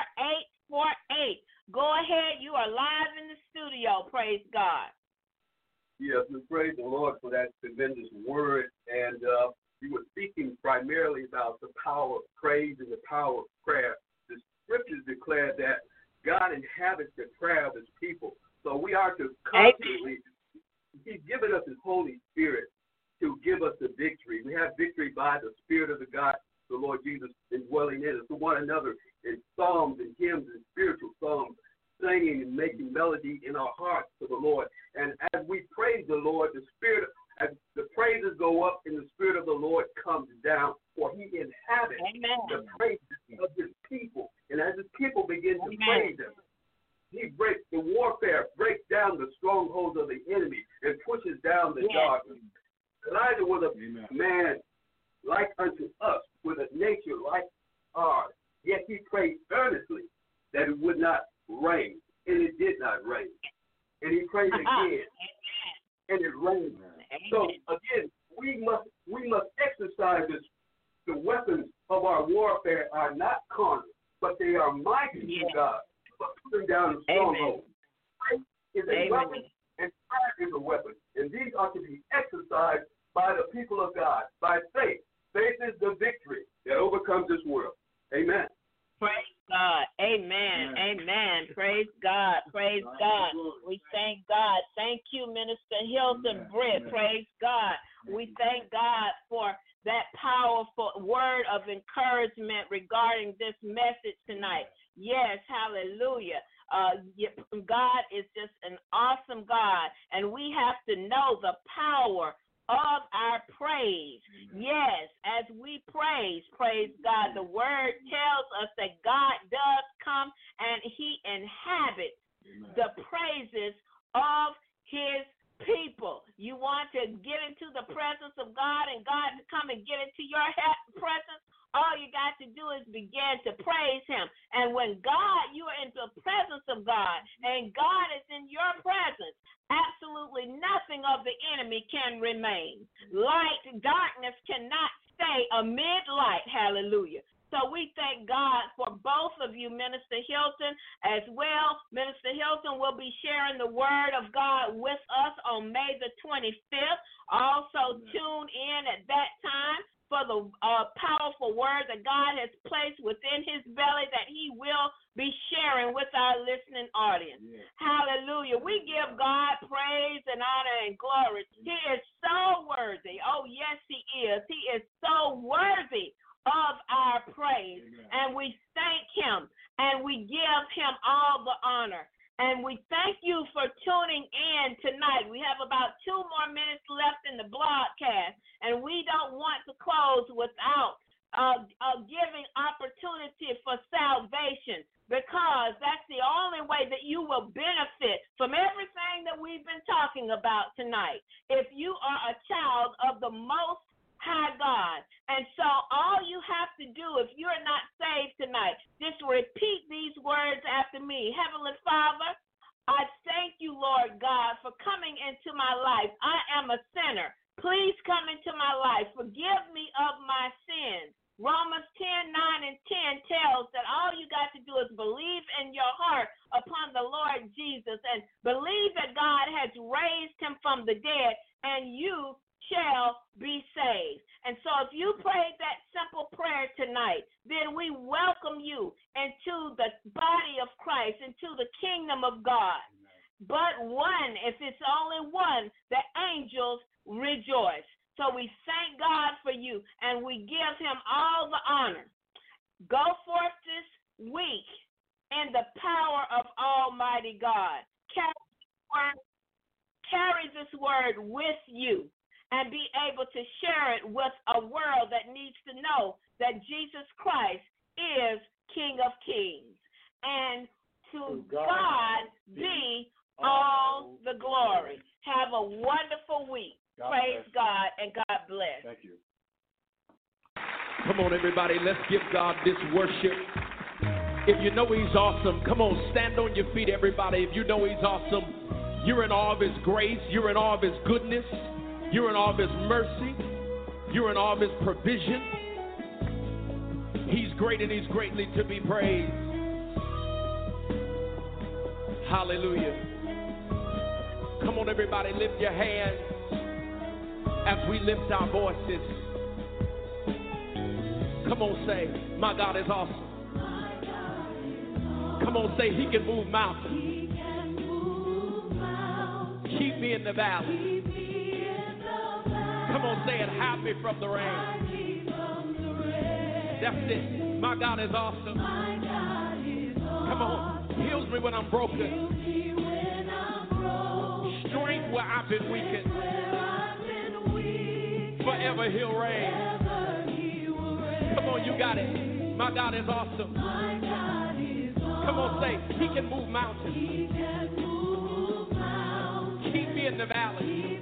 4848. Go ahead. You are live in the studio. Praise God. Yes, we praise the Lord for that tremendous word. And you were speaking primarily about the power of praise and the power of prayer. The scriptures declare that God inhabits the prayer of his people. So we are to constantly, he's given us his Holy Spirit to give us the victory. We have victory by the Spirit of the God, the Lord Jesus, indwelling in us, to one another in psalms and hymns and spiritual songs, singing and making melody in our hearts to the Lord. And as we praise the Lord, the Spirit, as the praises go up and the Spirit of the Lord comes down, for he inhabits the praises of his people. And as his people begin to praise him, he breaks the warfare, breaks down the strongholds of the enemy, and pushes down the darkness. Elijah was a man like unto us, with a nature like ours, yet he prayed earnestly that it would not rain, and it did not rain. And he prayed again, and it rained. So again, we must exercise this. The weapons of our warfare are not carnal, but they are mighty to God, for putting down the stronghold. Faith is a weapon, and prayer is a weapon, and these are to be exercised by the people of God, by faith. Faith is the victory that overcomes this world. Amen. Praise God. Amen. Praise God. Praise God. We thank God. Thank you, Minister Hilton Britt. Praise God. We thank God for that powerful word of encouragement regarding this message tonight. Yes, hallelujah. God is just an awesome God, and we have to know the power of our praise. Yes, as we praise God, the word tells us that God does come and he inhabits the praises of his people. You want to get into the presence of God and God to come and get into your presence? All you got to do is begin to praise him. And when you are in the presence of God and God is in your presence, absolutely nothing of the enemy can remain. Darkness cannot stay amid light. Hallelujah. so we thank God for both of you, Minister Hilton, as well. Minister Hilton will be sharing the word of God with us on May the 25th. Also, tune in at that time for the powerful word that God has placed within his belly that he will be sharing with our listening audience. Yeah. Hallelujah. We give God praise and honor and glory. He is so worthy. Oh, yes, he is. He is so worthy of our praise. Amen. And we thank him and we give him all the honor. And we thank you for tuning in tonight. We have about 2 more minutes left in the broadcast, and we don't want to close without giving opportunity for salvation, because that's the only way that you will benefit from everything that we've been talking about tonight. If you are a child of the Most High God. And so all you have to do, if you're not saved tonight, just repeat these words after me. Heavenly Father, I thank you, Lord God, for coming into my life. I am a sinner. Please come into my life. Forgive me of my sins. Romans 10:9 and 10 tells that all you got to do is believe in your heart upon the Lord Jesus and believe that God has raised him from the dead, and you shall be saved. And so if you prayed that simple prayer tonight, then we welcome you into the body of Christ, into the kingdom of God. But one, if it's only one, the angels rejoice. So we thank God for you, and we give him all the honor. Go forth this week in the power of Almighty God. Carry this word with you, and be able to share it with a world that needs to know that Jesus Christ is King of Kings. And to God be all the glory. Have a wonderful week. Praise God, and God bless. Thank you. Come on, everybody, let's give God this worship. If you know he's awesome, come on, stand on your feet, everybody. If you know he's awesome, you're in awe of his grace, you're in awe of his goodness, you're in awe of his mercy, you're in awe of his provision. He's great and he's greatly to be praised. Hallelujah. Come on, everybody, lift your hands as we lift our voices. Come on, say, my God is awesome. Come on, say, he can move mountains. Keep me in the valley. Come on, say it, hide me from the rain. That's it. My God is awesome. Come on, heals me when I'm broken. Strength where I've been weakened. Forever he'll reign. Come on, you got it. My God is awesome. Come on, say, he can move mountains. Keep me in the valley.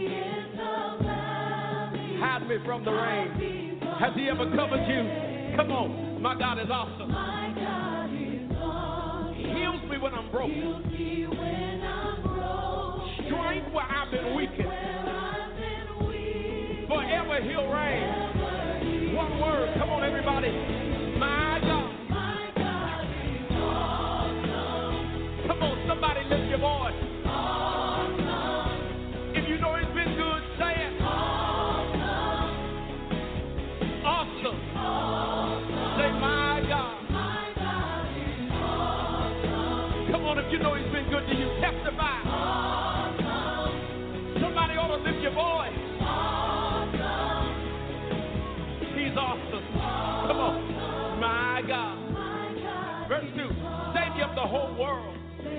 Hide me from the rain. Has he ever covered you? Come on, my God is awesome. Heals me when I'm broken. Strength where I've been weakened. Forever he'll reign. One word, come on, everybody. My God. Come on, somebody lift your voice. If you know it's been good, say it. Awesome. Say, my God. Come on, if you know he's been good to you, testify. Somebody ought to lift your voice. He's awesome. Come on. My God. Verse 2. Savior of the whole world.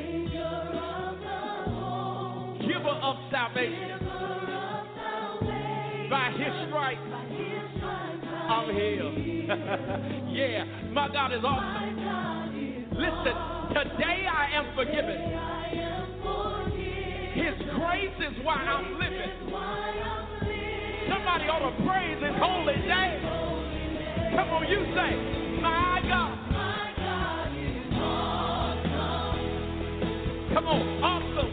Giver of salvation. By his stripes, I'm healed. Yeah, my God is awesome. Listen, today I am forgiven. His grace is why I'm living. Somebody ought to praise his holy name. Come on, you say, my God. Come on, awesome.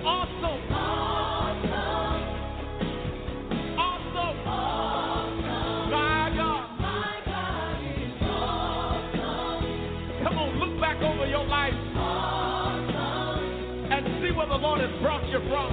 Awesome. Awesome. back over your life and see where the Lord has brought you from.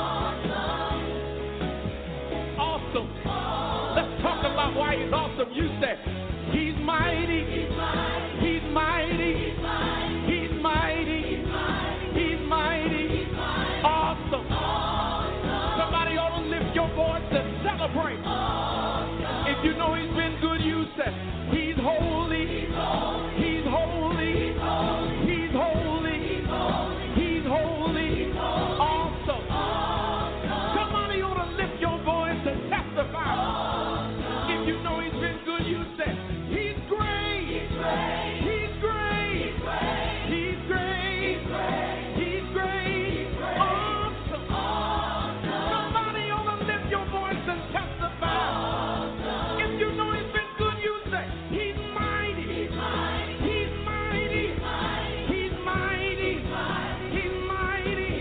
Awesome. Let's talk about why he's awesome. You say, he's mighty. He's mighty. He's mighty. He's mighty. He's mighty. Awesome. Somebody ought to lift your voice and celebrate. If you know he's been good, you say, he's holy. He's holy. He's holy. He's holy. Awesome. Somebody ought to lift your voice and testify. If you know he's been good, you say, he's great. He's great. He's great. He's great. He's great. Awesome. Somebody ought to lift your voice and testify. If you know he's been good, you say, he's mighty. He's mighty. He's mighty. He's mighty.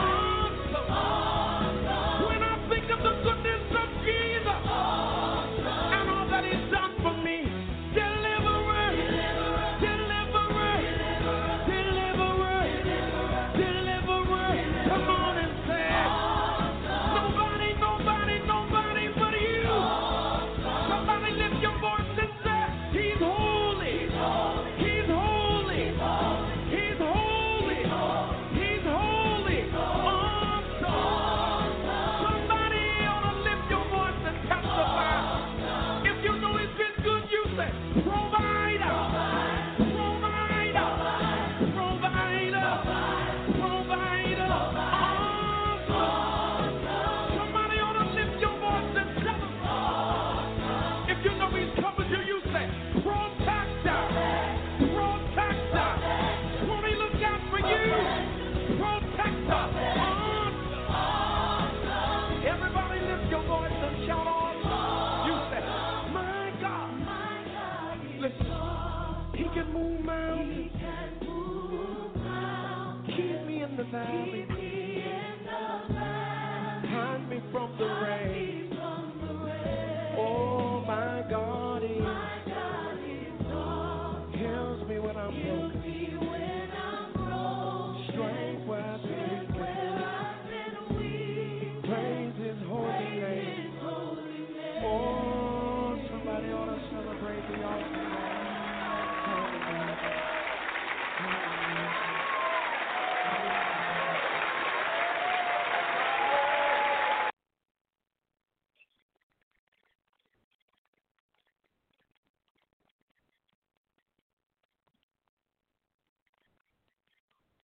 Awesome. When I think of the goodness of Jesus and all that he's done for me, deliverer, deliverer, deliverer, deliverer. Come on and say it. Nobody, nobody, nobody but you. Somebody lift your voice and say, he's holy. He's holy. He's holy. He's holy. Awesome. Somebody ought to lift your voice and testify. If you know he's been good, you say, provider. Provider. Provider. Provider. Awesome. Somebody ought to lift your voice and celebrate. If you know he's coming to you, say, protector. Protector. Won't he look out for you? Protector. Awesome. Everybody lift your voice and shout awesome. You say, my God. Listen, he can move mountains. Keep me in the valley. Hide me from the rain.